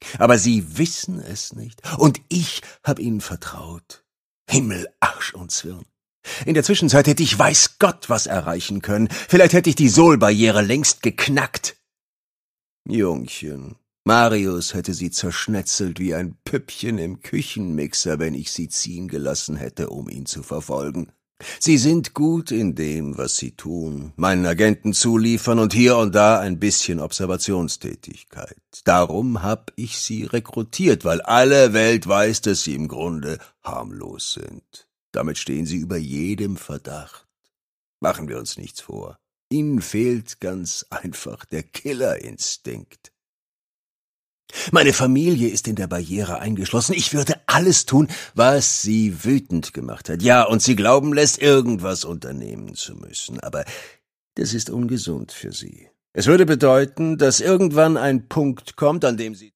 Aber sie wissen es nicht. Und ich hab ihnen vertraut. Himmel, Arsch und Zwirn. In der Zwischenzeit hätte ich weiß Gott was erreichen können. Vielleicht hätte ich die Sohlbarriere längst geknackt. Jungchen, Marius hätte sie zerschnetzelt wie ein Püppchen im Küchenmixer, wenn ich sie ziehen gelassen hätte, um ihn zu verfolgen. Sie sind gut in dem, was sie tun, meinen Agenten zuliefern und hier und da ein bisschen Observationstätigkeit. Darum hab ich sie rekrutiert, weil alle Welt weiß, dass sie im Grunde harmlos sind. Damit stehen sie über jedem Verdacht. Machen wir uns nichts vor. Ihnen fehlt ganz einfach der Killerinstinkt. Meine Familie ist in der Barriere eingeschlossen. Ich würde alles tun, was sie wütend gemacht hat. Ja, und sie glauben lässt, irgendwas unternehmen zu müssen. Aber das ist ungesund für sie. Es würde bedeuten, dass irgendwann ein Punkt kommt, an dem sie